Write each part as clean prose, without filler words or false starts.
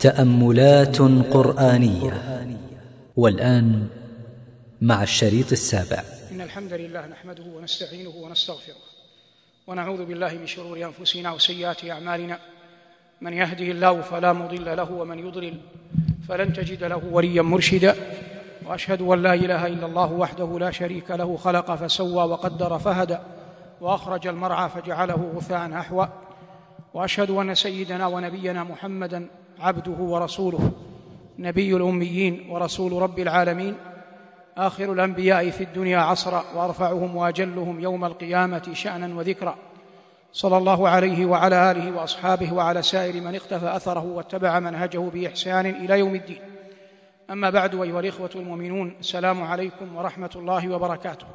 تأملات قرآنية. والآن مع الشريط السابع. إن الحمد لله نحمده ونستعينه ونستغفره ونعوذ بالله من شرور أنفسنا وسيئات أعمالنا، من يهده الله فلا مضل له ومن يضلل فلن تجد له وليا مرشدا، وأشهد أن لا إله إلا الله وحده لا شريك له، خلق فسوى وقدر فهدى وأخرج المرعى فجعله غثاء أحوى، وأشهد أن سيدنا ونبينا محمدا عبده ورسوله، نبي الأميين ورسول رب العالمين، آخر الأنبياء في الدنيا عصرا وأرفعهم وأجلهم يوم القيامة شأنا وذكرا، صلى الله عليه وعلى آله وأصحابه وعلى سائر من اقتفى أثره واتبع منهجه بإحسان إلى يوم الدين. أما بعد، أيها الإخوة المؤمنون، السلام عليكم ورحمة الله وبركاته.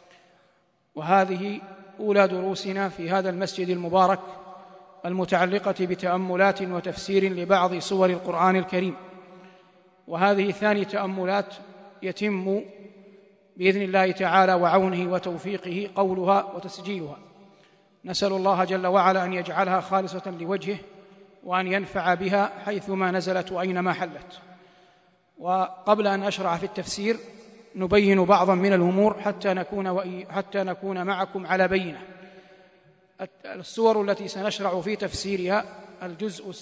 وهذه أولى دروسنا في هذا المسجد المبارك المتعلقة بتأملات وتفسير لبعض سور القرآن الكريم، وهذه ثاني تأملات يتم بإذن الله تعالى وعونه وتوفيقه قولها وتسجيلها. نسأل الله جل وعلا أن يجعلها خالصة لوجهه، وأن ينفع بها حيثما نزلت وأينما حلت. وقبل أن أشرع في التفسير نبين بعضا من الأمور حتى نكون معكم على بينة. السور التي سنشرع في تفسيرها الجزء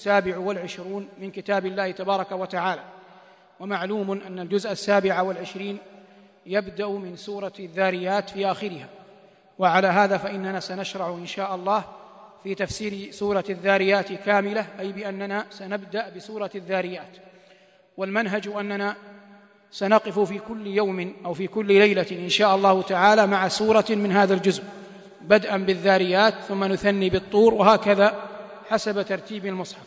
27 من كتاب الله تبارك وتعالى، ومعلوم أن الجزء 27 يبدأ من سورة الذاريات في آخرها، وعلى هذا فإننا سنشرع إن شاء الله في تفسير سورة الذاريات كاملة، أي بأننا سنبدأ بسورة الذاريات، والمنهج أننا سنقف في كل يوم أو في كل ليلة إن شاء الله تعالى مع سورة من هذا الجزء، بدءا بالذاريات ثم نثني بالطور، وهكذا حسب ترتيب المصحف.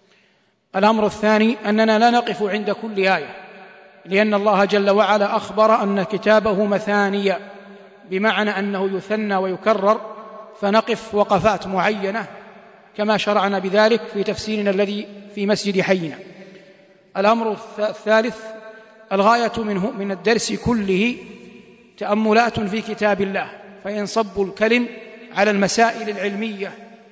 الأمر الثاني أننا لا نقف عند كل آية، لأن الله جل وعلا أخبر أن كتابه مثانية، بمعنى أنه يثنى ويكرر، فنقف وقفات معينة كما شرعنا بذلك في تفسيرنا الذي في مسجد حينا. الأمر الثالث الغاية من الدرس كله تأملات في كتاب الله، فينصب الكلم على المسائل العلمية،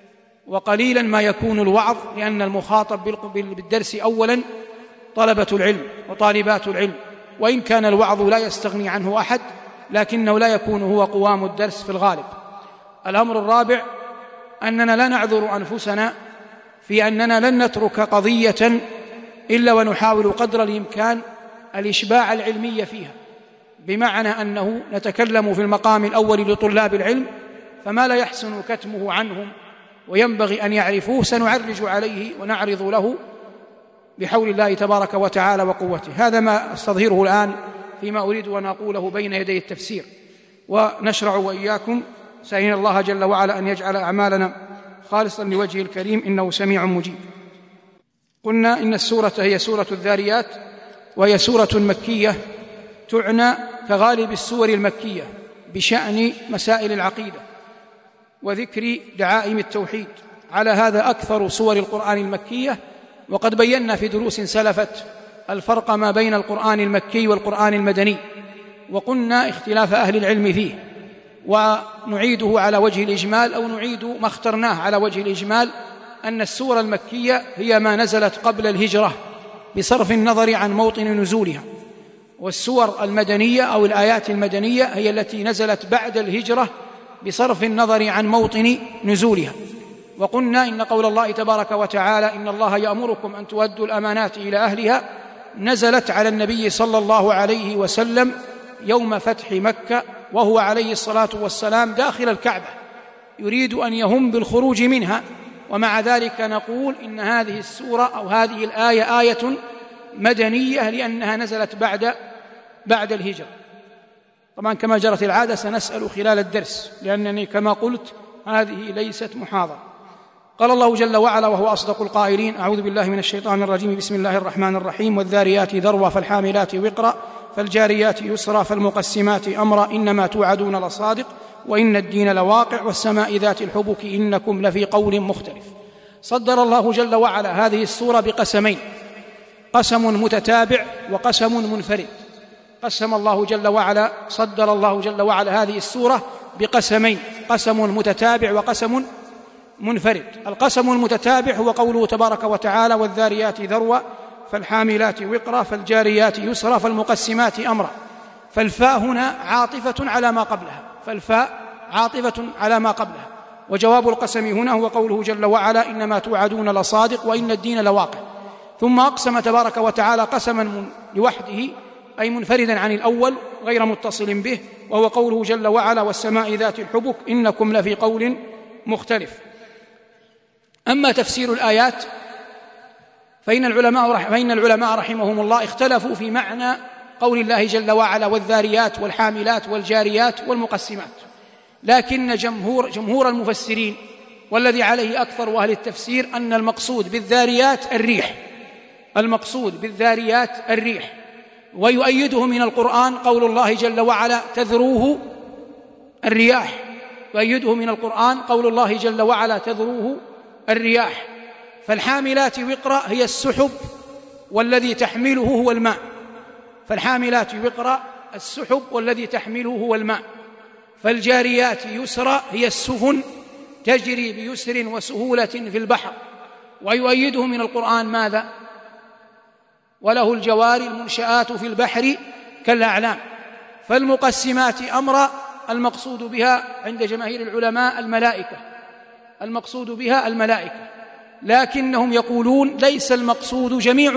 وقليلا ما يكون الوعظ، لأن المخاطب بالدرس أولا طلبة العلم وطالبات العلم، وإن كان الوعظ لا يستغني عنه أحد، لكنه لا يكون هو قوام الدرس في الغالب. الأمر الرابع أننا لا نعذر أنفسنا في أننا لن نترك قضية إلا ونحاول قدر الإمكان الإشباع العلمي فيها، بمعنى أنه نتكلم في المقام الأول لطلاب العلم، فما لا يحسن كتمه عنهم وينبغي أن يعرفوه سنعرج عليه ونعرض له بحول الله تبارك وتعالى وقوته. هذا ما أستظهره الآن فيما أريد أن أقوله بين يدي التفسير، ونشرع وإياكم سائلين الله جل وعلا أن يجعل أعمالنا خالصا لوجهه الكريم، إنه سميع مجيب. قلنا إن السورة هي سورة الذاريات، وهي سورة مكية تعنى كغالب السور المكية بشأن مسائل العقيدة وذكر دعائم التوحيد. على هذا أكثر سور القرآن المكية، وقد بينا في دروس سلفت الفرق ما بين القرآن المكي والقرآن المدني، وقلنا اختلاف أهل العلم فيه، ونعيده على وجه الإجمال، أو نعيد ما اخترناه على وجه الإجمال، أن السور المكية هي ما نزلت قبل الهجرة بصرف النظر عن موطن نزولها، والسور المدنية أو الآيات المدنية هي التي نزلت بعد الهجرة بصرف النظر عن موطن نزولها. وقلنا إن قول الله تبارك وتعالى إن الله يأمركم أن تؤدوا الأمانات إلى أهلها نزلت على النبي صلى الله عليه وسلم يوم فتح مكة، وهو عليه الصلاة والسلام داخل الكعبة يريد أن يهم بالخروج منها، ومع ذلك نقول إن هذه السورة أو هذه الآية آية مدنية، لأنها نزلت بعد الهجرة. طبعا كما جرت العادة سنسأل خلال الدرس، لأنني كما قلت هذه ليست محاضرة. قال الله جل وعلا وهو أصدق القائلين: أعوذ بالله من الشيطان الرجيم، بسم الله الرحمن الرحيم، والذاريات ذروا فالحاملات وقرا فالجاريات يسرا فالمقسمات أمرا إنما توعدون لصادق وإن الدين لواقع والسماء ذات الحبك إنكم لفي قول مختلف. صدر الله جل وعلا هذه السورة بقسمين: قسم متتابع وقسم منفرد. قسم الله جل وعلا صدر الله جل وعلا هذه السورة بقسمين: قسم متتابع وقسم منفرد. القسم المتتابع هو قوله تبارك وتعالى: والذاريات ذروا فالحاملات وقرا فالجاريات يسرا فالمقسمات أمرا. فالفاء هنا عاطفة على ما قبلها، فالفاء عاطفة على ما قبلها. وجواب القسم هنا هو قوله جل وعلا إنما توعدون لصادق وإن الدين لواقع. ثم أقسم تبارك وتعالى قسما لوحده أي منفردا عن الأول غير متصل به، وهو قوله جل وعلا والسماء ذات الحبك إنكم لفي قول مختلف. أما تفسير الآيات فإن العلماء رحمهم الله اختلفوا في معنى قول الله جل وعلا والذاريات والحاملات والجاريات والمقسمات، لكن جمهور المفسرين والذي عليه أكثر أهل التفسير أن المقصود بالذاريات الريح، المقصود بالذاريات الريح. ويؤيده من القرآن قول الله جل وعلا تذروه الرياح، يؤيده من القرآن قول الله جل وعلا تذروه الرياح. فالحاملات وقرا هي السحب والذي تحمله هو الماء، فالحاملات وقرا السحب والذي تحمله هو الماء. فالجاريات يسرا هي السفن تجري بيسر وسهولة في البحر. ويؤيده من القرآن ماذا؟ وله الجوار المنشآت في البحر كالأعلام. فالمقسمات أمرا المقصود بها عند جماهير العلماء الملائكة، المقصود بها الملائكة، لكنهم يقولون ليس المقصود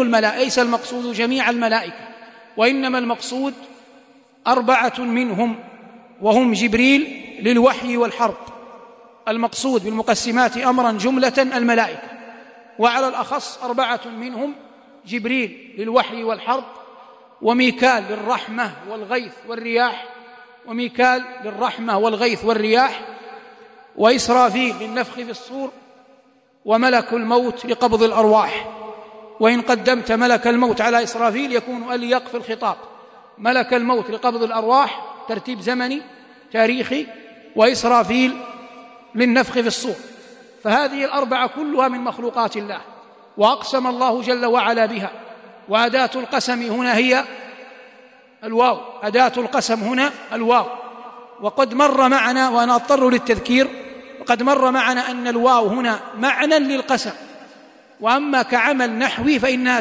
جميع الملائكة، وإنما المقصود 4 منهم وهم جبريل للوحي والحرب. المقصود بالمقسمات أمرا جملة الملائكة، وعلى الأخص 4 منهم جبريل للوحي والحرب، وميكال للرحمة والغيث والرياح، وميكال للرحمة والغيث والرياح، وإسرافيل للنفخ في الصور، وملك الموت لقبض الأرواح. وإن قدمت ملك الموت على إسرافيل يكون أليق في الخطاب، ملك الموت لقبض الأرواح ترتيب زمني تاريخي، وإسرافيل للنفخ في الصور. فهذه 4 كلها من مخلوقات الله، وأقسم الله جل وعلا بها. وأداة القسم هنا هي الواو، أداة القسم هنا الواو. وقد مر معنا، وأنا أضطر للتذكير، وقد مر معنا أن الواو هنا معنى للقسم، وأما كعمل نحوي فإنها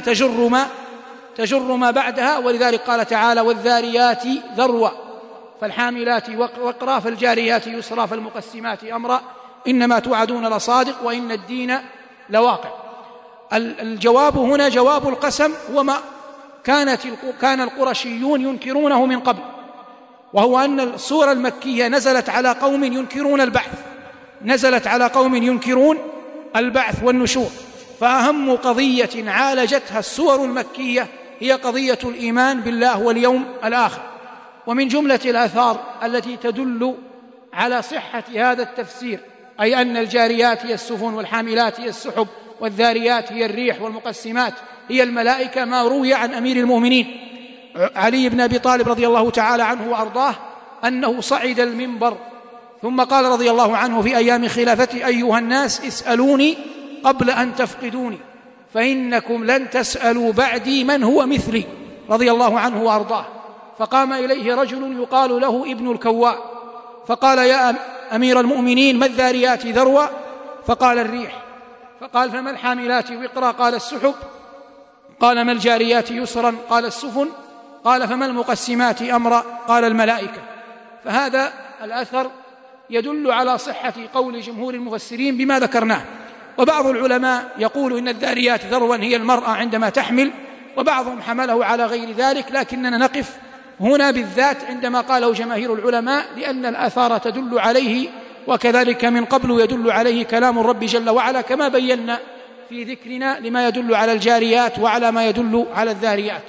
تجر ما بعدها. ولذلك قال تعالى والذاريات ذروا فالحاملات وقرا فالجاريات يسرا فالمقسمات أمرا إنما توعدون لصادق وإن الدين لواقع. الجواب هنا جواب القسم هو ما كان القرشيون ينكرونه من قبل، وهو أن السورة المكية نزلت على قوم ينكرون البعث، نزلت على قوم ينكرون البعث والنشور. فأهم قضية عالجتها السور المكية هي قضية الإيمان بالله واليوم الآخر. ومن جملة الآثار التي تدل على صحة هذا التفسير أي أن الجاريات هي السفن والحاملات هي السحب والذاريات هي الريح والمقسمات هي الملائكة، ما روي عن أمير المؤمنين علي بن أبي طالب رضي الله تعالى عنه وأرضاه أنه صعد المنبر ثم قال رضي الله عنه في أيام خلافته أيها الناس اسألوني قبل أن تفقدوني فإنكم لن تسألوا بعدي من هو مثلي، رضي الله عنه وأرضاه. فقام إليه رجل يقال له ابن الكواء فقال يا أمير المؤمنين ما الذاريات ذروا؟ فقال الريح. فقال فما الحاملات وقرا؟ قال السحب. قال ما الجاريات يسرا؟ قال السفن. قال فما المقسمات أمرا؟ قال الملائكة. فهذا الأثر يدل على صحة قول جمهور المفسرين بما ذكرناه. وبعض العلماء يقول إن الذاريات ذروا هي المرأة عندما تحمل، وبعضهم حمله على غير ذلك، لكننا نقف هنا بالذات عندما قاله جماهير العلماء لأن الآثار تدل عليه، وكذلك من قبل يدل عليه كلام الرب جل وعلا كما بينا في ذكرنا لما يدل على الجاريات وعلى ما يدل على الذاريات.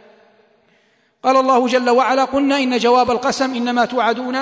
قال الله جل وعلا قلنا إن جواب القسم إنما توعدون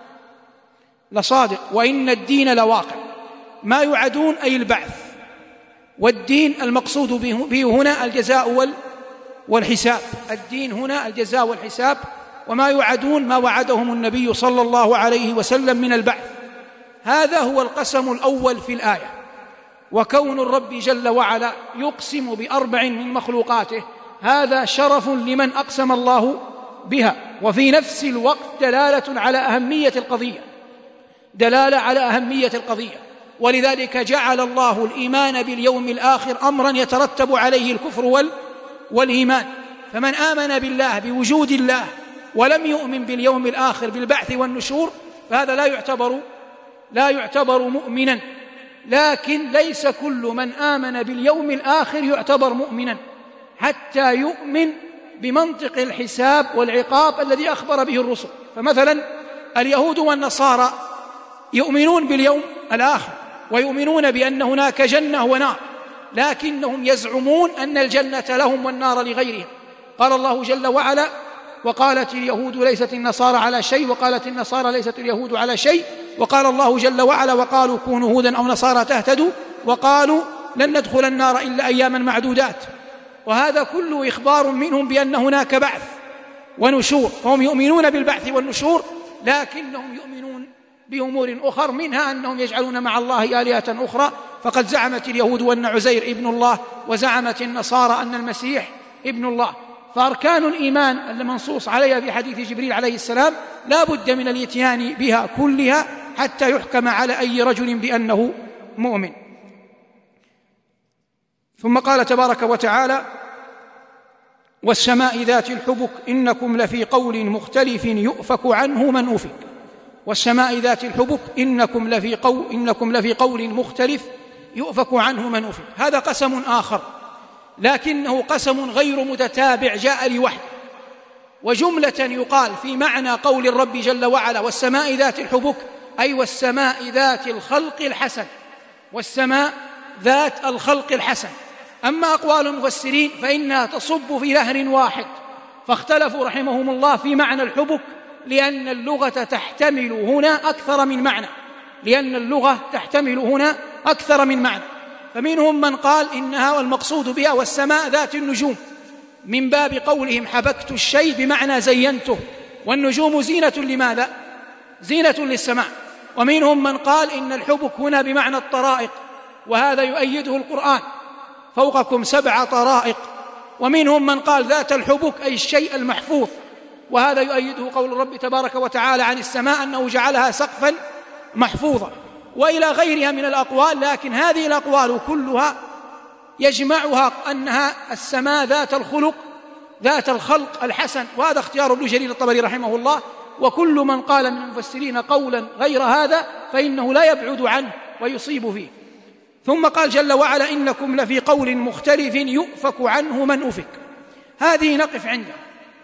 لصادق وإن الدين لواقع. ما يوعدون أي البعث، والدين المقصود به هنا الجزاء والحساب، الدين هنا الجزاء والحساب. وما يوعدون ما وعدهم النبي صلى الله عليه وسلم من البعث. هذا هو القسم الأول في الآية. وكون الرب جل وعلا يقسم ب4 من مخلوقاته هذا شرف لمن أقسم الله بها، وفي نفس الوقت دلالة على أهمية القضية، دلالة على أهمية القضية. ولذلك جعل الله الإيمان باليوم الآخر أمرا يترتب عليه الكفر والإيمان. فمن آمن بالله بوجود الله ولم يؤمن باليوم الآخر بالبعث والنشور فهذا لا يعتبر مؤمنا. لكن ليس كل من آمن باليوم الآخر يعتبر مؤمنا حتى يؤمن بمنطق الحساب والعقاب الذي أخبر به الرسل. فمثلا اليهود والنصارى يؤمنون باليوم الآخر ويؤمنون بأن هناك جنة ونار، لكنهم يزعمون أن الجنة لهم والنار لغيرهم. قال الله جل وعلا: وقالت اليهود ليست النصارى على شيء وقالت النصارى ليست اليهود على شيء. وقال الله جل وعلا: وقالوا كونوا هودا أو نصارى تهتدوا وقالوا لن ندخل النار إلا أياما معدودات. وهذا كله إخبار منهم بأن هناك بعث ونشور، فهم يؤمنون بالبعث والنشور لكنهم يؤمنون بأمور أخر، منها أنهم يجعلون مع الله آلهة أخرى. فقد زعمت اليهود أن عزير ابن الله، وزعمت النصارى أن المسيح ابن الله. فأركان الإيمان المنصوص عليها في حديث جبريل عليه السلام لا بد من الاتيان بها كلها حتى يحكم على أي رجل بأنه مؤمن. ثم قال تبارك وتعالى: والسماء ذات الحبك إنكم لفي قول مختلف يؤفك عنه من أفك. والسماء ذات الحبك إنكم لفي قول مختلف يؤفك عنه من أفك. هذا قسم آخر لكنه قسم غير متتابع جاء لوحده. وجملة يقال في معنى قول الرب جل وعلا: والسماء ذات الحبك، أي والسماء ذات الخلق الحسن، والسماء ذات الخلق الحسن. أما أقوال المفسرين فإنها تصب في لهر واحد، فاختلفوا رحمهم الله في معنى الحبك لأن اللغة تحتمل هنا أكثر من معنى. فمنهم من قال إنها والمقصود بها والسماء ذات النجوم، من باب قولهم حبكت الشيء بمعنى زينته، والنجوم زينة لماذا؟ زينة للسماء. ومنهم من قال إن الحبك هنا بمعنى الطرائق، وهذا يؤيده القرآن: فوقكم 7 طرائق. ومنهم من قال ذات الحبك أي الشيء المحفوظ، وهذا يؤيده قول الرب تبارك وتعالى عن السماء أنه جعلها سقفا محفوظا، وإلى غيرها من الأقوال. لكن هذه الأقوال كلها يجمعها أنها السماء ذات الخلق الحسن، وهذا اختيار ابن جرير الطبري رحمه الله. وكل من قال من المفسرين قولا غير هذا فإنه لا يبعد عنه ويصيب فيه. ثم قال جل وعلا: إنكم لفي قول مختلف يؤفك عنه من أفك. هذه نقف عندها.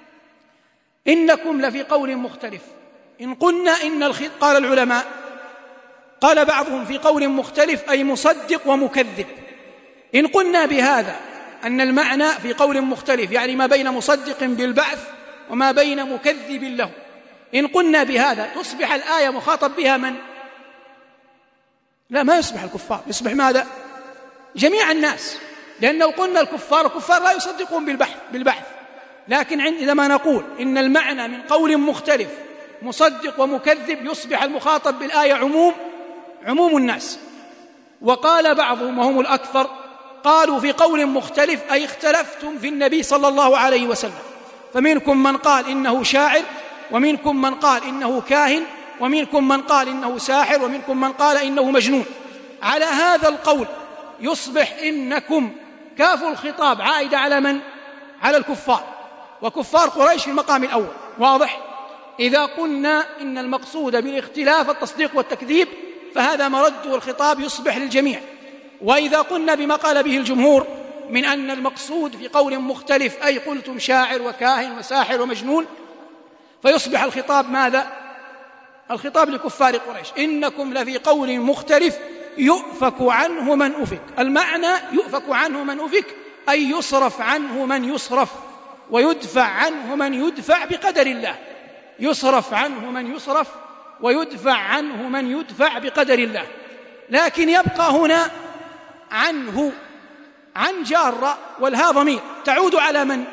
إنكم لفي قول مختلف. إن قلنا قال العلماء، قال بعضهم في قول مختلف أي مصدق ومكذب. إن قلنا بهذا أن المعنى في قول مختلف يعني ما بين مصدق بالبعث وما بين مكذب له، إن قلنا بهذا تصبح الآية مخاطب بها من؟ لا، ما يصبح الكفار، يصبح ماذا؟ جميع الناس، لأنه قلنا الكفار لا يصدقون بالبعث. لكن عندما نقول إن المعنى من قول مختلف مصدق ومكذب يصبح المخاطب بالآية عموم الناس. وقال بعضهم وهم الأكثر قالوا في قول مختلف أي اختلفتم في النبي صلى الله عليه وسلم، فمنكم من قال إنه شاعر، ومنكم من قال إنه كاهن، ومنكم من قال إنه ساحر، ومنكم من قال إنه مجنون. على هذا القول يصبح إنكم كاف الخطاب عائد على من؟ على الكفار، وكفار قريش في المقام الأول. واضح؟ إذا قلنا إن المقصود بالاختلاف التصديق والتكذيب فهذا مرد والخطاب يصبح للجميع. وإذا قلنا بما قال به الجمهور من أن المقصود في قول مختلف أي قلتم شاعر وكاهن وساحر ومجنون فيصبح الخطاب ماذا؟ الخطاب لكفار قريش. إنكم لفي قول مختلف يؤفك عنه من أفك. المعنى يؤفك عنه من أفك أي يصرف عنه من يصرف ويدفع عنه من يدفع بقدر الله. يصرف عنه من يصرف ويدفع عنه من يدفع بقدر الله. لكن يبقى هنا عنه عن جارة والها ضمير تعود على من؟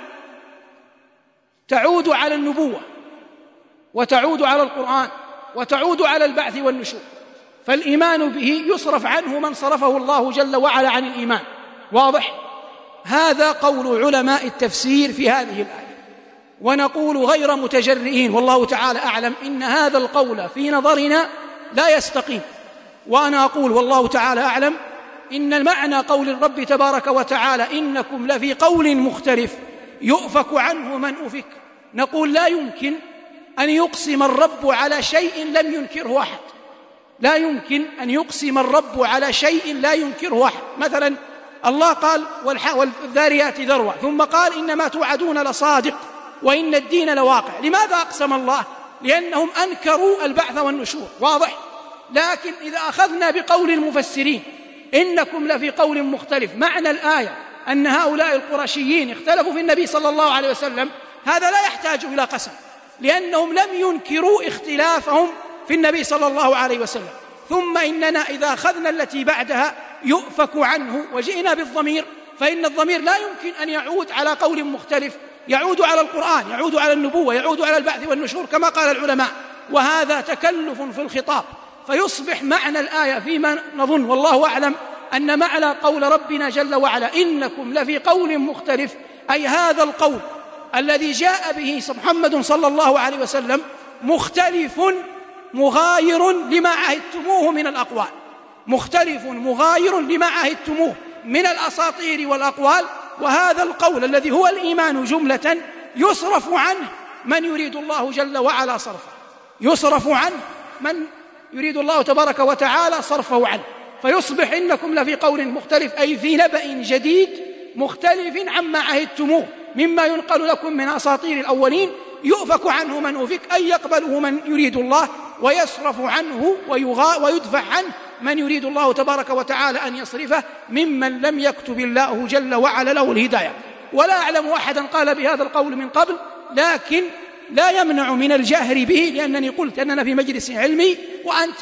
تعود على النبوة، وتعود على القرآن، وتعود على البعث والنشور. فالإيمان به يصرف عنه من صرفه الله جل وعلا عن الإيمان. واضح؟ هذا قول علماء التفسير في هذه الآية. ونقول غير متجرئين والله تعالى أعلم إن هذا القول في نظرنا لا يستقيم. وأنا أقول والله تعالى أعلم إن المعنى قول الرب تبارك وتعالى إنكم لفي قول مختلف يؤفك عنه من أفك، نقول لا يمكن أن يقسم الرب على شيء لم ينكره أحد، لا يمكن أن يقسم الرب على شيء لا ينكره أحد. مثلا الله قال والذاريات ذروة، ثم قال إنما توعدون لصادق وإن الدين لواقع. لماذا أقسم الله؟ لأنهم أنكروا البعث والنشور، واضح؟ لكن إذا أخذنا بقول المفسرين إنكم لفي قول مختلف، معنى الآية أن هؤلاء القرشيين اختلفوا في النبي صلى الله عليه وسلم، هذا لا يحتاج إلى قسم، لأنهم لم ينكروا اختلافهم في النبي صلى الله عليه وسلم. ثم إننا إذا أخذنا التي بعدها يؤفك عنه وجئنا بالضمير، فإن الضمير لا يمكن أن يعود على قول مختلف، يعود على القرآن، يعود على النبوة، يعود على البعث والنشور كما قال العلماء، وهذا تكلف في الخطاب. فيصبح معنى الآية فيما نظن والله أعلم أن معنى قول ربنا جل وعلا إنكم لفي قول مختلف، أي هذا القول الذي جاء به محمد صلى الله عليه وسلم مختلف مغاير لما عهدتموه من الأقوال، مختلف مغاير لما عهدتموه من الأساطير والأقوال. وهذا القول الذي هو الإيمان جملة يصرف عنه من يريد الله جل وعلا صرفه، يصرف عنه من يريد الله تبارك وتعالى صرفه عنه، فيصبح إنكم لفي قول مختلف أي في نبأ جديد مختلف عما عهدتموه مما ينقل لكم من أساطير الأولين، يؤفك عنه من أفك أي يقبله من يريد الله، ويصرف عنه ويدفع عنه من يريد الله تبارك وتعالى أن يصرفه ممن لم يكتب الله جل وعلا له الهداية. ولا أعلم أحدا قال بهذا القول من قبل، لكن لا يمنع من الجهر به، لأنني قلت أننا في مجلس علمي وأنت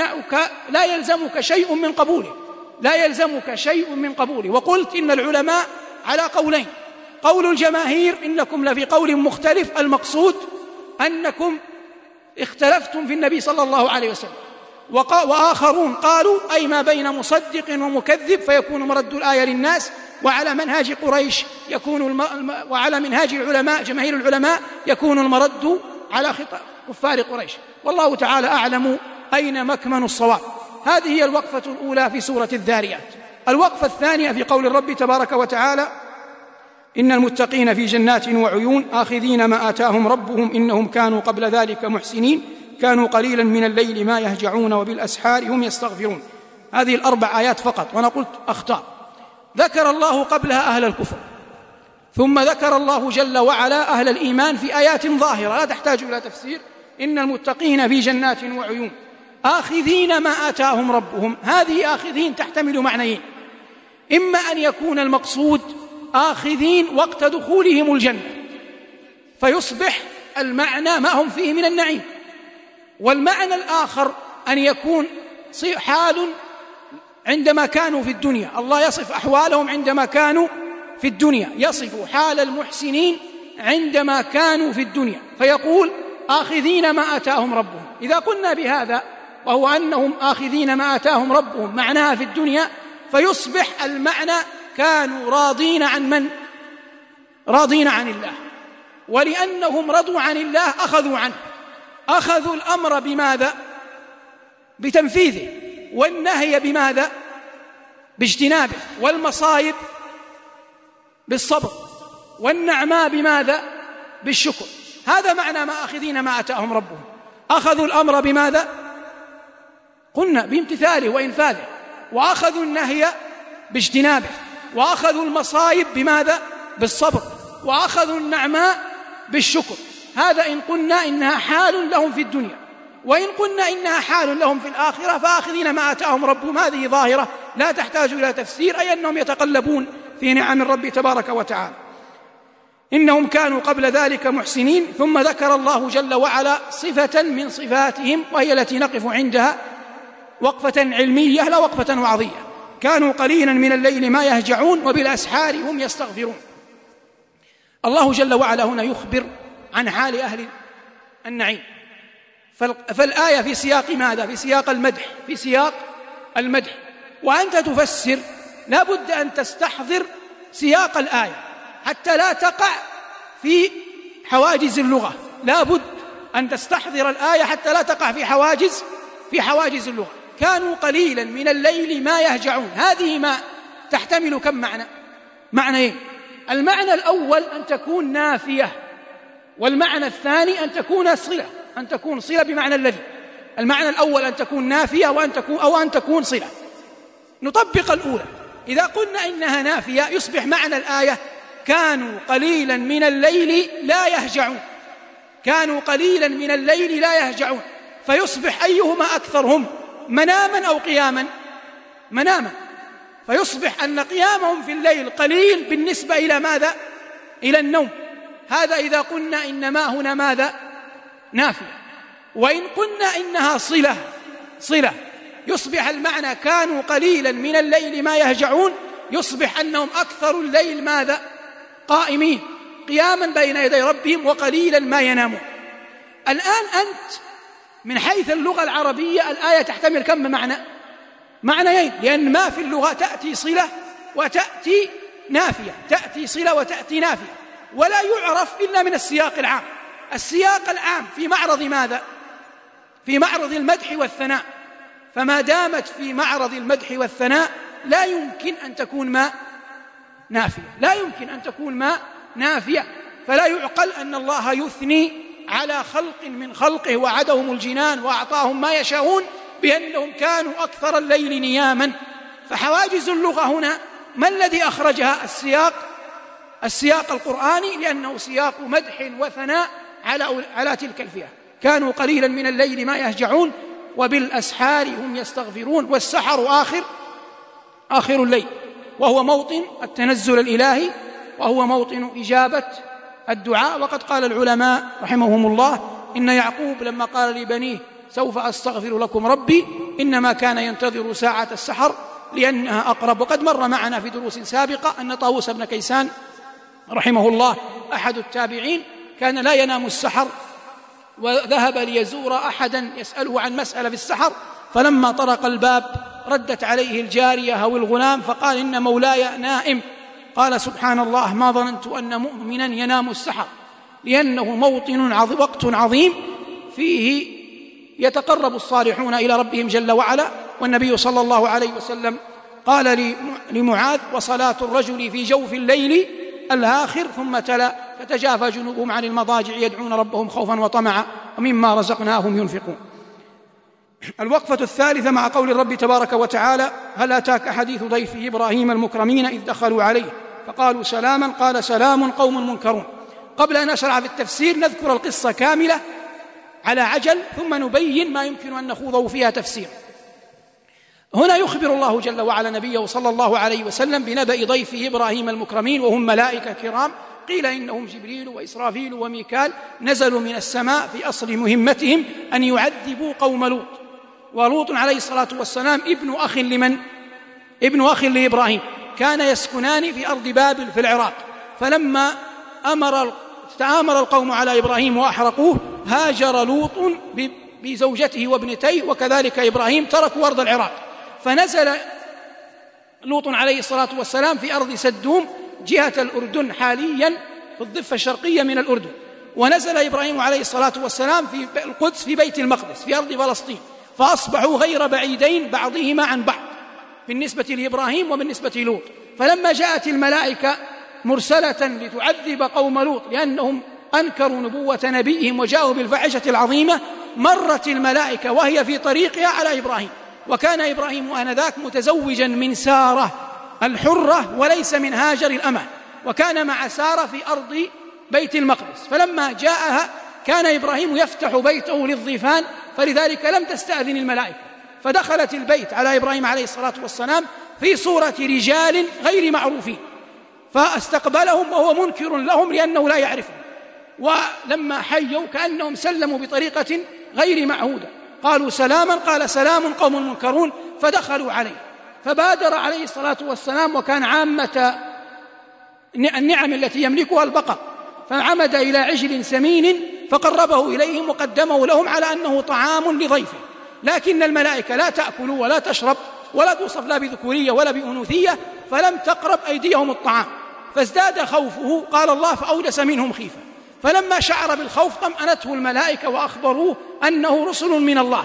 لا يلزمك شيء من قبوله، لا يلزمك شيء من قبوله. وقلت إن العلماء على قولين، قول الجماهير إنكم لفي قول مختلف المقصود أنكم اختلفتم في النبي صلى الله عليه وسلم، وآخرون قالوا أي ما بين مصدق ومكذب فيكون مرد الآية للناس، وعلى منهاج قريش يكون وعلى منهاج العلماء جماهير العلماء يكون المرد على كفار قريش، والله تعالى أعلم أين مكمن الصواب. هذه هي الوقفة الأولى في سورة الذاريات. الوقفة الثانية في قول الرب تبارك وتعالى إن المتقين في جنات وعيون آخذين ما آتاهم ربهم إنهم كانوا قبل ذلك محسنين كانوا قليلا من الليل ما يهجعون وبالأسحار هم يستغفرون. هذه الأربع آيات فقط، وأنا قلت أخطاء، ذكر الله قبلها أهل الكفر، ثم ذكر الله جل وعلا أهل الإيمان في آيات ظاهرة لا تحتاج إلى تفسير. إن المتقين في جنات وعيون آخذين ما آتاهم ربهم، هذه آخذين تحتمل معنيين، إما أن يكون المقصود آخذين وقت دخولهم الجنة فيصبح المعنى ما هم فيه من النعيم، والمعنى الآخر أن يكون حال عندما كانوا في الدنيا، الله يصف أحوالهم عندما كانوا في الدنيا، يصف حال المحسنين عندما كانوا في الدنيا فيقول آخذين ما آتاهم ربهم. إذا قلنا بهذا وهو أنهم آخذين ما آتاهم ربهم معناها في الدنيا، فيصبح المعنى كانوا راضين عن من؟ راضين عن الله، ولأنهم رضوا عن الله أخذوا عنه، أخذوا الأمر بماذا؟ بتنفيذه، والنهي بماذا؟ باجتنابه، والمصائب بالصبر، والنعماء بماذا؟ بالشكر. هذا معنى ما آخذين ما آتاهم ربهم، أخذوا الأمر بماذا؟ قلنا بامتثاله وإنفاذه، وأخذوا النهي باجتنابه، وأخذوا المصائب بماذا؟ بالصبر، وأخذوا النعماء بالشكر. هذا إن قلنا إنها حال لهم في الدنيا، وإن قلنا إنها حال لهم في الآخرة فآخذين ما آتاهم ربهم هذه ظاهرة لا تحتاج إلى تفسير، أي أنهم يتقلبون في نعم الرب تبارك وتعالى. إنهم كانوا قبل ذلك محسنين، ثم ذكر الله جل وعلا صفة من صفاتهم وهي التي نقف عندها وقفة علمية لا وقفة وعظية. كانوا قليلا من الليل ما يهجعون وبالأسحار هم يستغفرون. الله جل وعلا هنا يخبر عن حال أهل النعيم، فالآية في سياق ماذا؟ في سياق المدح، في سياق المدح، وأنت تفسر لا بد أن تستحضر سياق الآية حتى لا تقع في حواجز اللغة، لا بد أن تستحضر الآية حتى لا تقع في حواجز اللغة. كانوا قليلا من الليل ما يهجعون، هذه ما تحتمل كم معنى؟ معنيين. المعنى الأول أن تكون نافية، والمعنى الثاني أن تكون صلة بمعنى الذي. المعنى الأول أن تكون نافية وأن تكون صلة. نطبق الأولى. إذا قلنا إنها نافية يصبح معنى الآية كانوا قليلا من الليل لا يهجعون، كانوا قليلا من الليل لا يهجعون، فيصبح أيهما أكثرهم مناما أو قياما؟ مناما، فيصبح أن قيامهم في الليل قليل بالنسبة إلى ماذا؟ إلى النوم. هذا إذا قلنا إنما هنا ماذا؟ نافية. وإن قلنا إنها صلة يصبح المعنى كانوا قليلا من الليل ما يهجعون، يصبح أنهم أكثر الليل ماذا؟ قائمين قياما بين يدي ربهم وقليلا ما ينامون. الآن أنت من حيث اللغة العربية الآية تحتمل كم معنى؟ معنيين، لأن ما في اللغة تأتي صلة وتأتي نافية، تأتي صلة وتأتي نافية، ولا يعرف إلا من السياق العام. السياق العام في معرض ماذا؟ في معرض المدح والثناء، فما دامت في معرض المدح والثناء لا يمكن أن تكون ما نافية، لا يمكن أن تكون ما نافية. فلا يعقل أن الله يثني على خلق من خلقه وعدهم الجنان وأعطاهم ما يشاءون بأنهم كانوا أكثر الليل نياما. فحواجز اللغة هنا ما الذي أخرجها؟ السياق القرآني، لأنه سياق مدح وثناء على تلك الفئة. كانوا قليلا من الليل ما يهجعون وبالأسحار هم يستغفرون، والسحر آخر الليل، وهو موطن التنزل الإلهي، وهو موطن إجابة الدعاء. وقد قال العلماء رحمهم الله إن يعقوب لما قال لبنيه سوف أستغفر لكم ربي إنما كان ينتظر ساعة السحر لأنها أقرب. وقد مر معنا في دروس سابقة أن طاووس بن كيسان رحمه الله أحد التابعين كان لا ينام السحر، وذهب ليزور أحدا يسأله عن مسألة في السحر، فلما طرق الباب ردت عليه الجارية أو الغلام فقال إن مولاي نائم. قال سبحان الله ما ظننت أن مؤمنا ينام السحر، لأنه موطن وقت عظيم فيه يتقرب الصالحون إلى ربهم جل وعلا. والنبي صلى الله عليه وسلم قال لمعاذ وصلاة الرجل في جوف الليل الآخر، ثم تلا فتجافى جنوبهم عن المضاجع يدعون ربهم خوفا وطمعا ومما رزقناهم ينفقون. الوقفة الثالثة مع قول الرب تبارك وتعالى هل أتاك حديث ضيف إبراهيم المكرمين إذ دخلوا عليه فقالوا سلاما قال سلام قوم منكرون. قبل أن أشرع في التفسير نذكر القصة كاملة على عجل ثم نبين ما يمكن أن نخوضه فيها تفسير. هنا يخبر الله جل وعلا نبيه صلى الله عليه وسلم بنبأ ضيف إبراهيم المكرمين، وهم ملائكة كرام، قيل إنهم جبريل وإسرافيل وميكال، نزلوا من السماء في أصل مهمتهم أن يعذبوا قوم لوط. ولوط عليه الصلاة والسلام ابن أخ لمن؟ ابن أخ لإبراهيم، كان يسكنان في أرض بابل في العراق. فلما تآمر القوم على إبراهيم وأحرقوه هاجر لوط بزوجته وابنتيه، وكذلك إبراهيم تركوا أرض العراق. فنزل لوط عليه الصلاة والسلام في أرض سدوم جهة الأردن حاليا في الضفة الشرقية من الأردن، ونزل إبراهيم عليه الصلاة والسلام في القدس في بيت المقدس في أرض فلسطين، فأصبحوا غير بعيدين بعضهما عن بعض بالنسبة لإبراهيم وبالنسبة لوط. فلما جاءت الملائكة مرسلة لتعذب قوم لوط لأنهم أنكروا نبوة نبيهم وجاءوا بالفاحشة العظيمة، مرت الملائكة وهي في طريقها على إبراهيم، وكان إبراهيم آنذاك متزوجا من سارة الحرة وليس من هاجر الأمة، وكان مع سارة في أرض بيت المقدس. فلما جاءها كان إبراهيم يفتح بيته للضيفان، فلذلك لم تستأذن الملائكة، فدخلت البيت على إبراهيم عليه الصلاة والسلام في صورة رجال غير معروفين، فاستقبلهم وهو منكر لهم لأنه لا يعرفهم. ولما حيوا كأنهم سلموا بطريقة غير معهودة، قالوا سلاما قال سلام قوم منكرون، فدخلوا عليه. فبادر عليه الصلاة والسلام، وكان عامة النعم التي يملكها البقر، فعمد إلى عجل سمين فقربه إليهم وقدمه لهم على أنه طعام لضيفه. لكن الملائكة لا تأكل ولا تشرب ولا توصف لا بذكورية ولا بأنوثية، فلم تقرب أيديهم الطعام، فازداد خوفه. قال الله فأوجس منهم خيفة، فلما شعر بالخوف طمأنته الملائكة وأخبروه أنه رسل من الله،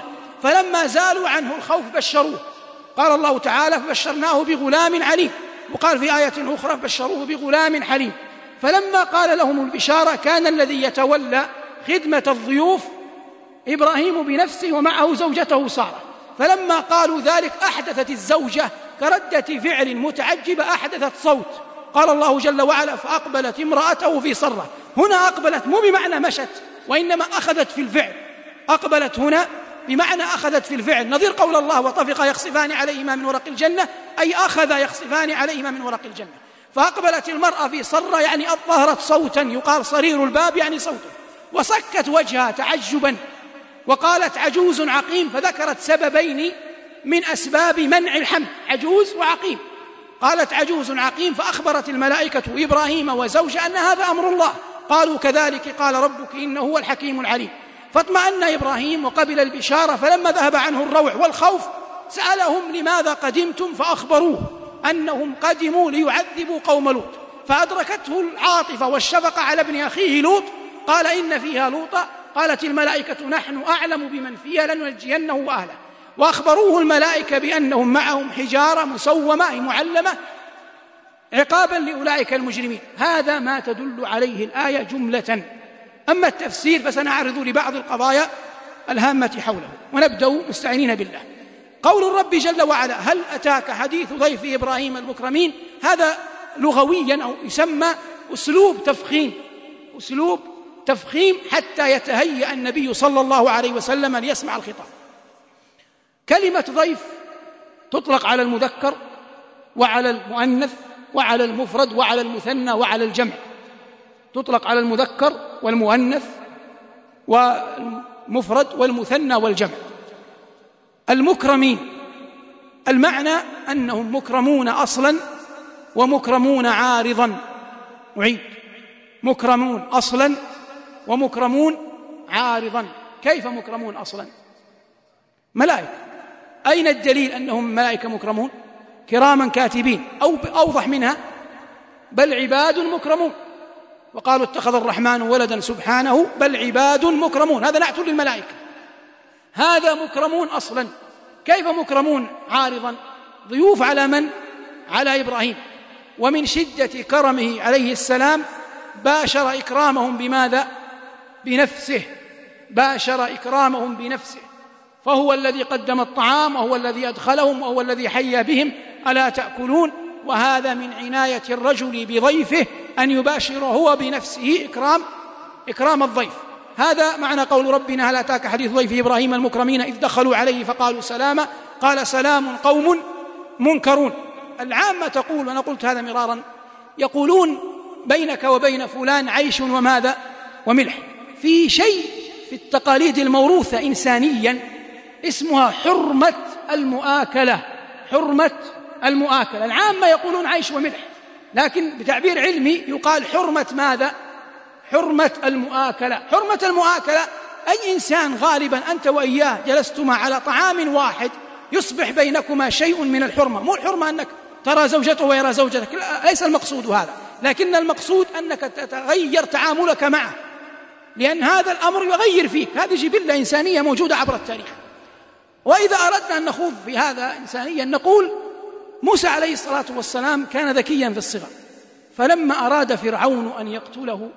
فلما زالوا عنه الخوف بشروه. قال الله تعالى: فبشرناه بغلام عليم. وقال في آية أخرى: فبشروه بغلام حليم. فلما قال لهم البشارة كان الذي يتولى خدمة الضيوف إبراهيم بنفسه ومعه زوجته سارة. فلما قالوا ذلك أحدثت الزوجة كردة فعل متعجبة أحدثت صوت. قال الله جل وعلا: فأقبلت امرأته في صرة. هنا أقبلت مو بمعنى مشت، وإنما أخذت في الفعل. أقبلت هنا بمعنى أخذت في الفعل، نظير قول الله: وطفقا يخصفان عليهما من ورق الجنة، أي أخذ يخصفان عليهما من ورق الجنة. فأقبلت المرأة في صرة يعني أظهرت صوتا، يقال صرير الباب يعني صوته، وسكت وجهها تعجبا، وقالت: عجوز عقيم. فذكرت سببين من أسباب منع الحمل، عجوز وعقيم. قالت: عجوز عقيم. فأخبرت الملائكة إبراهيم وزوجه أن هذا أمر الله. قالوا: كذلك قال ربك إنه هو الحكيم العليم. فاطمأن إبراهيم وقبل البشارة. فلما ذهب عنه الروع والخوف سألهم: لماذا قدمتم؟ فأخبروه أنهم قدموا ليعذبوا قوم لوط. فأدركته العاطفة والشفقة على ابن أخيه لوط. قال: إن فيها لوطا. قالت الملائكة: نحن أعلم بمن فيها لننجينه وأهله. وأخبروه الملائكة بأنهم معهم حجارة مسومة أي معلمة عقابا لأولئك المجرمين. هذا ما تدل عليه الآية جملة. أما التفسير فسنعرض لبعض القضايا الهامة حوله، ونبدأ مستعينين بالله. قول الرب جل وعلا: هل أتاك حديث ضيف إبراهيم المكرمين، هذا لغويا أو يسمى أسلوب تفخيم حتى يتهيأ النبي صلى الله عليه وسلم ليسمع الخطاب. كلمة ضيف تطلق على المذكر وعلى المؤنث وعلى المفرد وعلى المثنى وعلى الجمع. تطلق على المذكر والمؤنث والمفرد والمثنى والجمع. المكرمين المعنى أنهم مكرمون أصلا ومكرمون عارضا. أعيد: مكرمون أصلا ومكرمون عارضا. كيف مكرمون أصلا؟ ملائكة. أين الدليل أنهم ملائكة مكرمون؟ كراما كاتبين، أو أوضح منها: بل عباد مكرمون. وقالوا: اتخذ الرحمن ولدا سبحانه، بل عباد مكرمون. هذا نعت للملائكة. هذا مكرمون أصلا. كيف مكرمون عارضا؟ ضيوف على من؟ على إبراهيم. ومن شدة كرمه عليه السلام باشر إكرامهم بماذا؟ بنفسه. باشر إكرامهم بنفسه، فهو الذي قدم الطعام وهو الذي أدخلهم وهو الذي حيا بهم. ألا تأكلون؟ وهذا من عناية الرجل بضيفه أن يباشر هو بنفسه إكرام الضيف. هذا معنى قول ربنا: هل أتاك حديث ضيف إبراهيم المكرمين إذ دخلوا عليه فقالوا سلاما قال سلام قوم منكرون. العامة تقول، وأنا قلت هذا مرارا، يقولون بينك وبين فلان عيش وماذا؟ وملح. في شيء في التقاليد الموروثة إنسانيا اسمها حرمة المؤاكلة. حرمة المؤاكلة. العامة يقولون عيش وملح، لكن بتعبير علمي يقال حرمة ماذا؟ حرمة المؤاكلة. حرمة المؤاكلة أي إنسان غالبا أنت وإياه جلستما على طعام واحد يصبح بينكما شيء من الحرمة. مو الحرمة أنك ترى زوجته ويرى زوجتك، ليس المقصود هذا، لكن المقصود أنك تتغير تعاملك معه، لأن هذا الأمر يغير فيك. هذه جبلة إنسانية موجودة عبر التاريخ. وإذا أردنا أن نخوض في هذا إنسانيا نقول: موسى عليه الصلاة والسلام كان ذكيا في الصغر، فلما أراد فرعون أن يقتله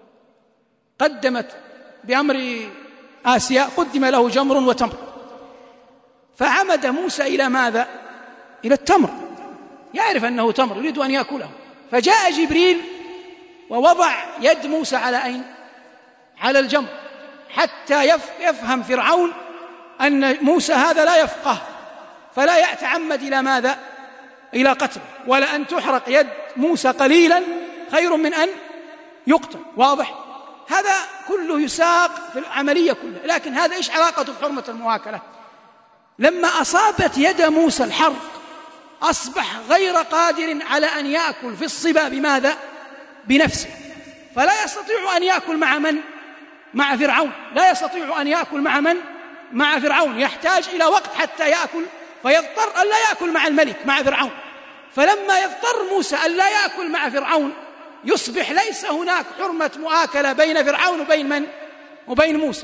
قدمت بأمر آسيا، قدم له جمر وتمر، فعمد موسى إلى ماذا؟ إلى التمر، يعرف أنه تمر يريد أن يأكله. فجاء جبريل ووضع يد موسى على أين؟ على الجمر، حتى يفهم فرعون أن موسى هذا لا يفقه، فلا يتعمد إلى ماذا؟ إلى قتله. ولأن تحرق يد موسى قليلا خير من أن يقتل. واضح؟ هذا كله يساق في العملية كلها. لكن هذا إيش علاقته بحرمة المؤاكلة؟ لما أصابت يد موسى الحرق أصبح غير قادر على أن يأكل في الصبا بماذا؟ بنفسه. فلا يستطيع أن يأكل مع من؟ مع فرعون. لا يستطيع أن يأكل مع من؟ مع فرعون. يحتاج إلى وقت حتى يأكل، فيضطر أن لا يأكل مع الملك مع فرعون. فلما يضطر موسى أن لا يأكل مع فرعون يصبح ليس هناك حرمة مؤاكلة بين فرعون وبين من؟ وبين موسى.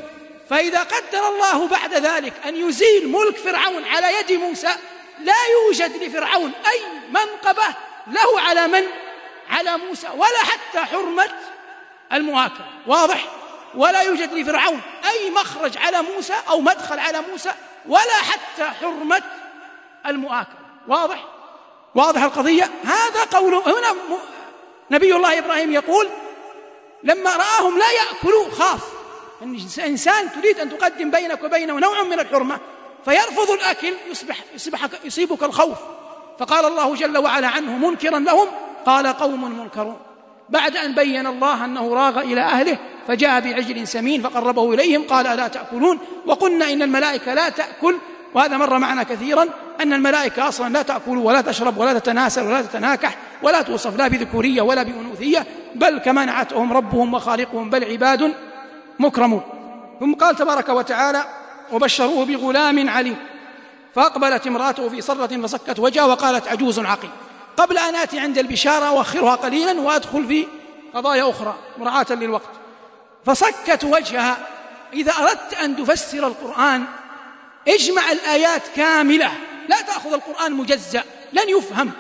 فإذا قدر الله بعد ذلك أن يزيل ملك فرعون على يد موسى لا يوجد لفرعون أي منقبة له على من؟ على موسى، ولا حتى حرمة المؤاكلة. واضح؟ ولا يوجد لفرعون أي مخرج على موسى أو مدخل على موسى، ولا حتى حرمة المؤاكلة. واضح؟ واضح القضية؟ هذا قوله. هنا نبي الله إبراهيم يقول لما رآهم لا يأكلوا خاف أن إنسان تريد أن تقدم بينك وبينه نوع من الحرمة فيرفض الأكل يصيبك الخوف. فقال الله جل وعلا عنه منكرا لهم قال قوم منكرون، بعد أن بين الله أنه راغ إلى أهله فجاء بعجل سمين فقربه إليهم قال ألا تأكلون. وقلنا إن الملائكة لا تأكل، وهذا مر معنا كثيرا أن الملائكة أصلا لا تأكل ولا تشرب ولا تتناسل ولا تتناكح ولا توصف لا بذكورية ولا بأنوثية، بل كما نعتهم ربهم وخالقهم بل عباد مكرمون. ثم قال تبارك وتعالى وبشروه بغلام عليم فأقبلت امرأته في صرة فسكت وجهها وقالت عجوز عقيم. قبل أن آتي عند البشارة أؤخرها قليلا وأدخل في قضايا أخرى مراعاة للوقت. فسكت وجهها، إذا أردت أن تفسر القرآن اجمع الآيات كاملة، لا تأخذ القرآن مجزأ لن يفهم،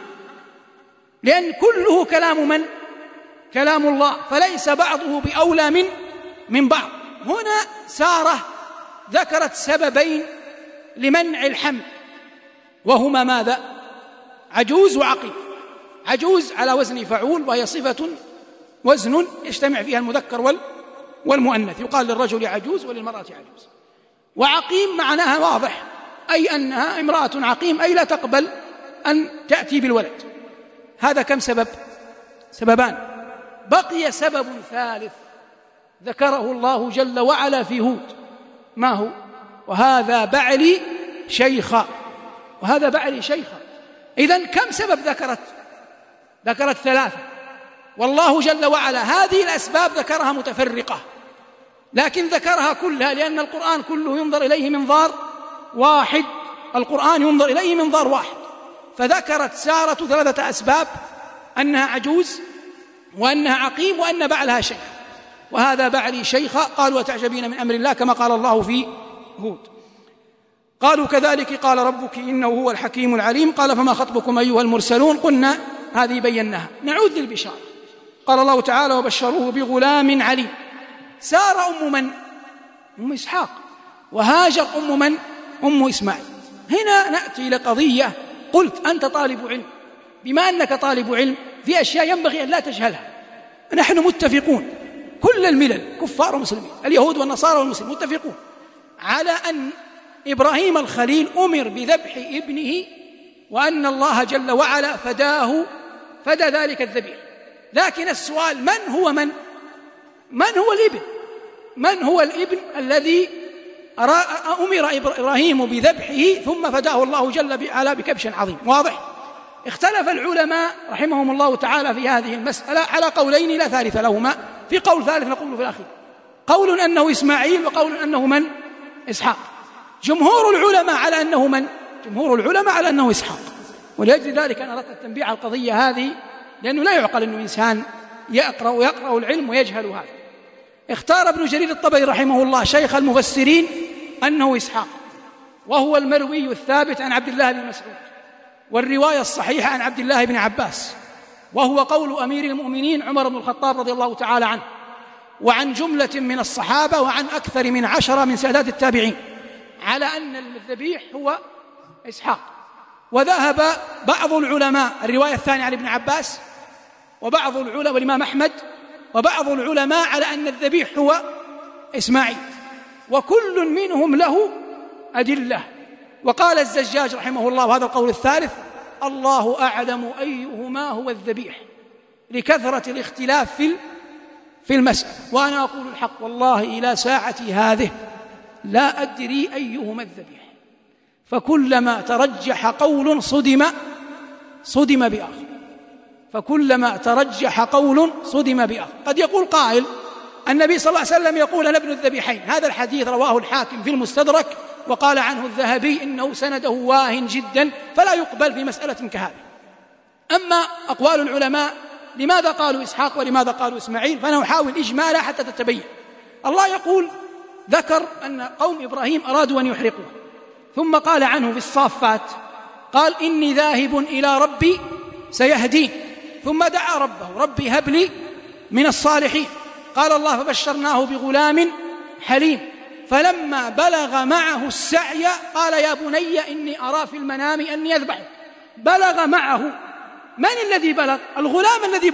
لأن كله كلام من؟ كلام الله، فليس بعضه بأولى من بعض. هنا سارة ذكرت سببين لمنع الحمل وهما ماذا؟ عجوز وعقيم. عجوز على وزن فعول وهي صفة وزن يجتمع فيها المذكر والمؤنث، يقال للرجل عجوز وللمرأة عجوز. وعقيم معناها واضح، أي أنها امرأة عقيم، أي لا تقبل أن تأتي بالولد. هذا كم سبب؟ سببان. بقي سبب ثالث ذكره الله جل وعلا في هود، ما هو؟ وهذا بعلي شيخا، وهذا بعلي شيخا. إذن كم سبب ذكرت ثلاثة، والله جل وعلا هذه الأسباب ذكرها متفرقة لكن ذكرها كلها لأن القرآن كله ينظر إليه منظار واحد، القرآن ينظر إليه منظار واحد. فذكرت سارة ثلاثة أسباب، أنها عجوز وأنها عقيم وأن بعلها شيخ، وهذا بعلي شيخا. قالوا وتعجبين من أمر الله كما قال الله في هود. قالوا كذلك قال ربك إنه هو الحكيم العليم. قال فما خطبكم أيها المرسلون؟ قلنا هذه بيناها. نعود للبشارة. قال الله تعالى وبشروه بغلام عليم. سارة أم من؟ أم إسحاق. وهاجر أم من؟ أم إسماعيل. هنا نأتي إلى قضية. قلت أنت طالب علم، بما أنك طالب علم في أشياء ينبغي أن لا تجهلها. نحن متفقون كل الملل كفار ومسلمين، اليهود والنصارى والمسلمين متفقون على أن إبراهيم الخليل أمر بذبح ابنه وأن الله جل وعلا فدى ذلك الذبيح. لكن السؤال من هو الابن؟ من هو الابن الذي أمر إبراهيم بذبحه ثم فداه الله جل وعلا بكبش عظيم؟ واضح؟ اختلف العلماء رحمهم الله تعالى في هذه المسألة على قولين لا ثالث لهما. في قول ثالث نقول في الأخير، قول أنه إسماعيل وقول أنه من؟ إسحاق. جمهور العلماء على أنه من؟ جمهور العلماء على أنه إسحاق. ولأجل ذلك أنا أردت التنبيه على القضية هذه، لأنه لا يعقل أنه إنسان يقرأ العلم ويجهل هذا. اختار ابن جرير الطبري رحمه الله شيخ المفسرين أنه إسحاق، وهو المروي الثابت عن عبد الله بن مسعود، والرواية الصحيحة عن عبد الله بن عباس، وهو قول أمير المؤمنين عمر بن الخطاب رضي الله تعالى عنه، وعن جملة من الصحابة، وعن أكثر من 10 من سادات التابعين، على أن الذبيح هو إسحاق. وذهب بعض العلماء، الرواية الثانية عن ابن عباس، وبعض العلماء والإمام أحمد، وبعض العلماء على أن الذبيح هو إسماعيل، وكل منهم له أدلة. وقال الزجاج رحمه الله، وهذا القول الثالث: الله أعلم أيهما هو الذبيح، لكثرة الاختلاف في المسألة. وأنا أقول الحق والله إلى ساعتي هذه لا أدري أيهما الذبيح، فكلما ترجح قول صدم بآخر، فكلما ترجح قول صدم بآخر. قد يقول قائل النبي صلى الله عليه وسلم يقول أنا ابن الذبيحين، هذا الحديث رواه الحاكم في المستدرك، وقال عنه الذهبي إنه سنده واهن جدا فلا يقبل في مسألة كهذه. أما أقوال العلماء لماذا قالوا إسحاق ولماذا قالوا إسماعيل، فأنا أحاول إجمالا حتى تتبين. الله يقول ذكر أن قوم إبراهيم أرادوا أن يحرقوه، ثم قال عنه في الصافات قال إني ذاهب إلى ربي سيهدين، ثم دعا ربه ربي هب لي من الصالحين. قال الله فبشرناه بغلام حليم، فلما بلغ معه السعي قال يا بني إني أرى في المنام أني أذبحك. بلغ معه، من الذي بلغ؟ الغلام الذي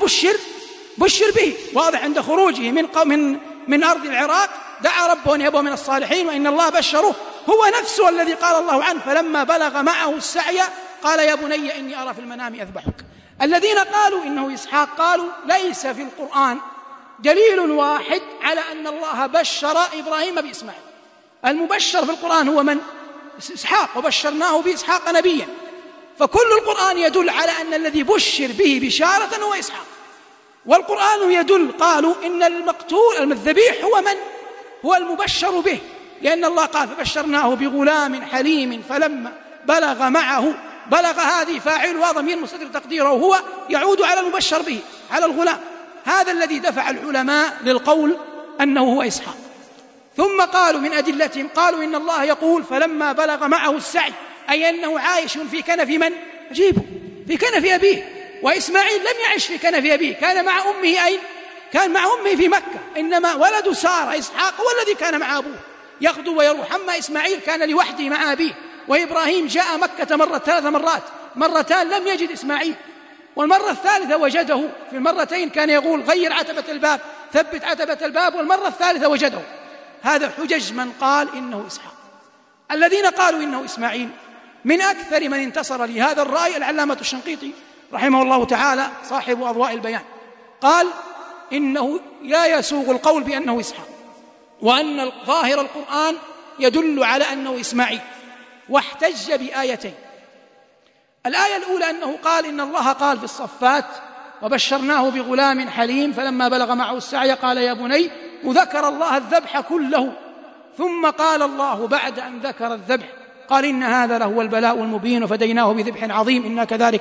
بشر به، واضح عند خروجه من أرض العراق دعا ربه أن يبوه من الصالحين، وإن الله بشره هو نفسه الذي قال الله عنه فلما بلغ معه السعي قال يا بني إني أرى في المنام أذبحك. الذين قالوا إنه إسحاق قالوا ليس في القرآن دليل واحد على أن الله بشر إبراهيم بإسماعيل. المبشر في القرآن هو من؟ إسحاق، وبشرناه بإسحاق نبيا، فكل القرآن يدل على أن الذي بشر به بشارة هو إسحاق. والقرآن يدل، قالوا إن المقتول الذبيح هو من؟ هو المبشر به، لأن الله قال فبشرناه بغلام حليم فلما بلغ معه، بلغ هذه فاعل وضمير مستتر تقديره هو يعود على المبشر به، على الغلام. هذا الذي دفع العلماء للقول أنه هو إسحاق. ثم قالوا من أدلتهم، قالوا إن الله يقول فلما بلغ معه السعي، أي أنه عايش في كنف من؟ أجيبه، في كنف أبيه. وإسماعيل لم يعش في كنف أبيه، كان مع أمه أين؟ كان مع أمه في مكة، إنما ولد سارة إسحاق هو الذي كان مع أبوه يغدو ويروح. أما إسماعيل كان لوحده مع أبيه. وإبراهيم جاء مكة 3 مرات، مرتان لم يجد إسماعيل، والمرة الثالثة وجده. في المرتين كان يقول غير عتبة الباب، ثبت عتبة الباب، والمرة الثالثة وجده. هذا حجج من قال إنه إسحاق. الذين قالوا إنه إسماعيل من أكثر من انتصر لهذا الرأي العلامة الشنقيطي رحمه الله تعالى صاحب أضواء البيان، قال إنه لا يسوغ القول بأنه إسحاق، وأن ظاهر القرآن يدل على أنه إسماعيل، واحتج بآيتين. الآية الأولى أنه قال إن الله قال في الصفات وبشرناه بغلام حليم فلما بلغ معه السعي قال يا بني، وذكر الله الذبح كله. ثم قال الله بعد أن ذكر الذبح قال إن هذا لهو البلاء المبين وفديناه بذبح عظيم إنا كذلك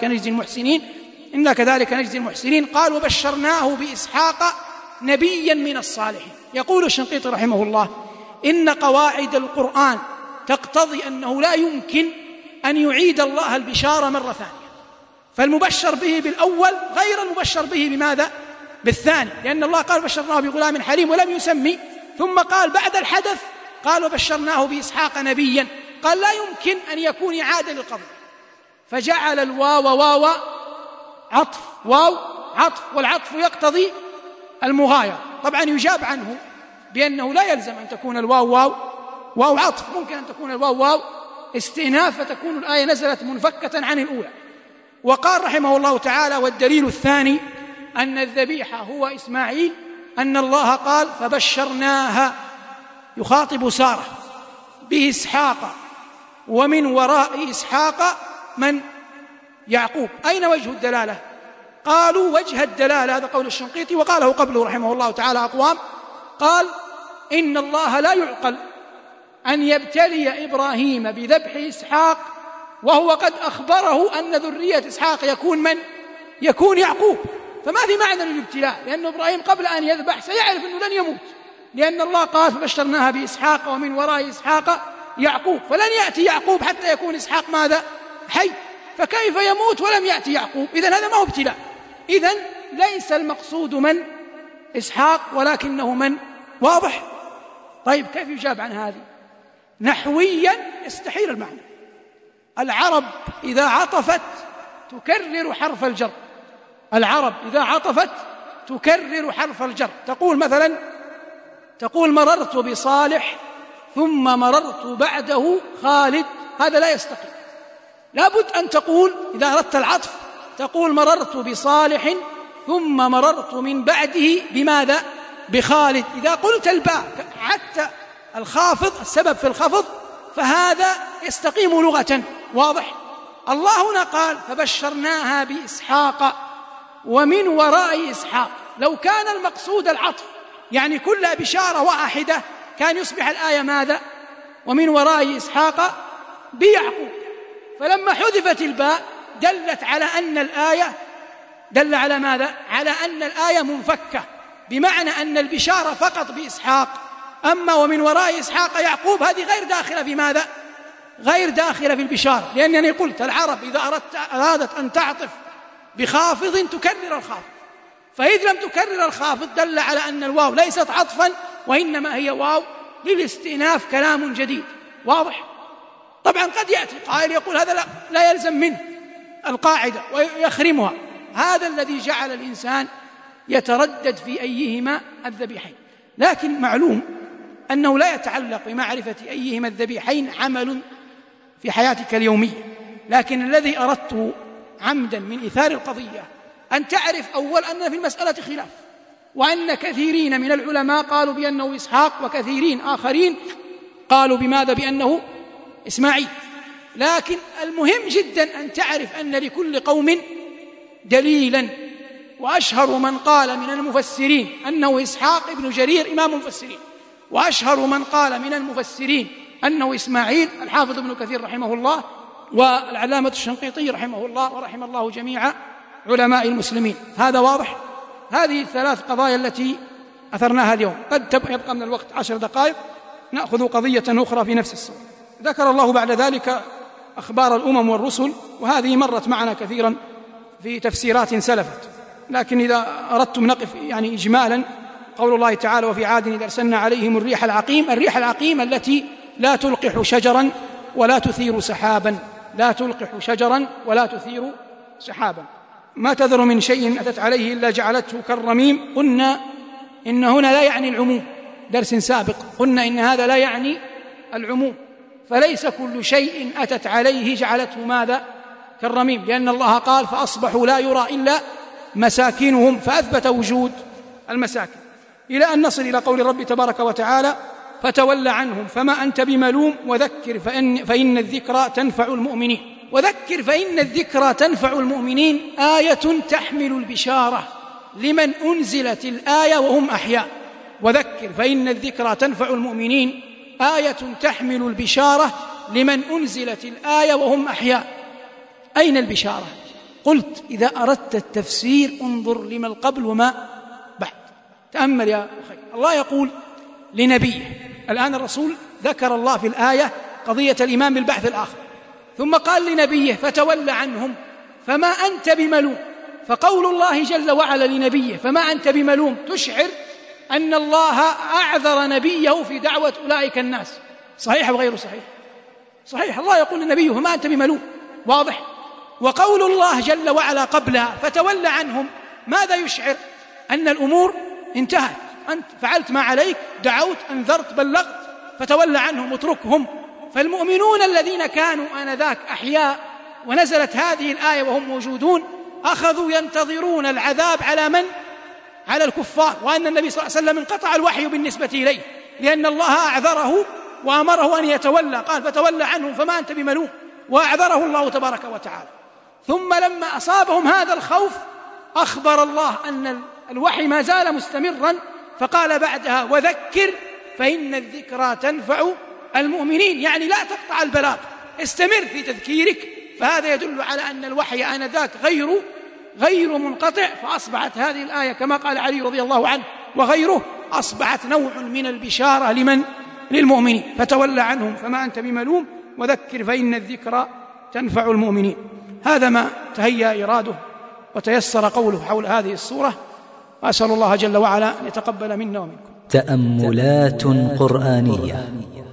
نجزي المحسنين. قال وبشرناه بإسحاق نبيا من الصالحين. يقول الشنقيطي رحمه الله إن قواعد القرآن تقتضي أنه لا يمكن أن يعيد الله البشارة مرة ثانية، فالمبشر به بالأول غير المبشر به بماذا؟ بالثاني، لأن الله قال بشرناه بغلام حليم ولم يسمي، ثم قال بعد الحدث قال وبشرناه بإسحاق نبيا، قال لا يمكن أن يكون إعادة للقبر، فجعل الواو واو عطف، واو عطف، والعطف يقتضي المغايرة. طبعا يجاب عنه بأنه لا يلزم أن تكون الواو واو عطف، ممكن أن تكون الواو واو استئناف فتكون الآية نزلت منفكة عن الأولى. وقال رحمه الله تعالى والدليل الثاني أن الذبيحة هو إسماعيل، أن الله قال فبشرناها، يخاطب سارة بإسحاق ومن وراء إسحاق من؟ يعقوب. أين وجه الدلالة؟ قالوا وجه الدلالة، هذا قول الشنقيطي وقاله قبله رحمه الله تعالى أقوام، قال إن الله لا يعقل أن يبتلي إبراهيم بذبح إسحاق وهو قد أخبره أن ذرية إسحاق يكون من؟ يكون يعقوب، فما في معنى للابتلاء، لأن إبراهيم قبل أن يذبح سيعرف أنه لن يموت، لأن الله قال فبشرناها بإسحاق ومن وراء إسحاق يعقوب، فلن يأتي يعقوب حتى يكون إسحاق ماذا؟ حي، فكيف يموت ولم يأتي يعقوب؟ إذن هذا ما هو ابتلاء. إذن ليس المقصود من؟ إسحاق، ولكنه من؟ واضح؟ طيب كيف يجاب عن هذه؟ نحويا يستحيل المعنى. العرب إذا عطفت تكرر حرف الجر، العرب إذا عطفت تكرر حرف الجر، تقول مثلا مررت بصالح ثم مررت بعده خالد، هذا لا يستقيم. لابد أن تقول إذا أردت العطف تقول مررت بصالح ثم مررت من بعده بماذا؟ بخالد. إذا قلت الباء حتى الخافض السبب في الخفض فهذا يستقيم لغة، واضح؟ الله هنا قال فبشرناها بإسحاق ومن وراء إسحاق، لو كان المقصود العطف يعني كلها بشارة واحدة كان يصبح الآية ماذا؟ ومن وراء إسحاق بيعقوب، فلما حذفت الباء دلت على أن الآية دل على ماذا؟ على أن الآية منفكة، بمعنى أن البشارة فقط بإسحاق، أما ومن وراء إسحاق يعقوب هذه غير داخلة في ماذا؟ غير داخلة في البشارة، لأنني قلت العرب إذا أرادت أن تعطف بخافض تكرر الخافض، فإذ لم تكرر الخافض دل على أن الواو ليست عطفا وإنما هي واو للاستئناف، كلام جديد واضح. طبعا قد يأتي قائل يقول هذا لا يلزم منه القاعدة ويخرمها، هذا الذي جعل الإنسان يتردد في أيهما الذبيحين. لكن معلوم أنه لا يتعلق بمعرفة أيهما الذبيحين عمل في حياتك اليومية، لكن الذي أردته عمدا من إثار القضية أن تعرف أول أن في المسألة خلاف، وأن كثيرين من العلماء قالوا بأنه إسحاق وكثيرين آخرين قالوا بماذا؟ بأنه إسماعيل. لكن المهم جدا أن تعرف أن لكل قوم دليلا، وأشهر من قال من المفسرين أنه إسحاق ابن جرير إمام المفسرين، وأشهر من قال من المفسرين أنه إسماعيل الحافظ ابن كثير رحمه الله، والعلامة الشنقيطي رحمه الله، ورحم الله جميع علماء المسلمين. هذا واضح. هذه الثلاث قضايا التي أثرناها اليوم. قد يبقى من الوقت 10 دقائق نأخذ قضية أخرى في نفس الصورة. ذكر الله بعد ذلك أخبار الأمم والرسل، وهذه مرت معنا كثيرا في تفسيرات سلفت، لكن إذا أردتم نقف يعني إجمالا، قول الله تعالى وفي عاد إذ أرسلنا عليهم الريح العقيم. الريح العقيم التي لا تلقح شجرا ولا تثير سحابا، لا تلقح شجرا ولا تثير سحابا. ما تذر من شيء أتت عليه إلا جعلته كالرميم. قلنا إن هنا لا يعني العموم، درس سابق قلنا إن هذا لا يعني العموم، فليس كل شيء أتت عليه جعلته ماذا؟ كالرميم، لأن الله قال فأصبحوا لا يرى إلا مساكنهم، فأثبت وجود المساكن، إلى أن نصل إلى قول الرب تبارك وتعالى فتول عنهم فما أنت بملوم وذكر فإن الذكرى تنفع المؤمنين. وذكر فإن الذكرى تنفع المؤمنين آية تحمل البشارة لمن أنزلت الآية وهم أحياء. وذكر فإن الذكرى تنفع المؤمنين آية تحمل البشارة لمن أنزلت الآية وهم أحياء. أين البشارة؟ قلت إذا أردت التفسير انظر لما القبل وما بعد. تأمل يا أخي، الله يقول لنبيه، الآن الرسول ذكر الله في الآية قضية الإيمان بالبعث الآخر، ثم قال لنبيه فتول عنهم فما أنت بملوم. فقول الله جل وعلا لنبيه فما أنت بملوم تشعر أن الله أعذر نبيه في دعوة أولئك الناس. صحيح وغير صحيح؟ صحيح. الله يقول لنبيه فما أنت بملوم، واضح. وقول الله جل وعلا قبلها فتول عنهم ماذا يشعر؟ أن الأمور انتهت، أنت فعلت ما عليك، دعوت، أنذرت، بلغت، فتول عنهم اتركهم. فالمؤمنون الذين كانوا آنذاك أحياء ونزلت هذه الآية وهم موجودون أخذوا ينتظرون العذاب على من؟ على الكفار، وأن النبي صلى الله عليه وسلم انقطع الوحي بالنسبة إليه لأن الله أعذره وأمره أن يتولى، قال فتولى عنهم فما أنت بملوم، وأعذره الله تبارك وتعالى. ثم لما أصابهم هذا الخوف أخبر الله أن الوحي ما زال مستمرا، فقال بعدها وذكر فإن الذكرى تنفع المؤمنين، يعني لا تقطع البلاغ، استمر في تذكيرك. فهذا يدل على أن الوحي آنذاك غير منقطع، فأصبحت هذه الآية كما قال علي رضي الله عنه وغيره أصبحت نوع من البشارة لمن؟ للمؤمنين. فتولى عنهم فما أنت بملوم وذكر فإن الذكرى تنفع المؤمنين. هذا ما تهيأ إراده وتيسر قوله حول هذه السورة، وأسأل الله جل وعلا أن يتقبل منا ومنكم. تأملات قرآنية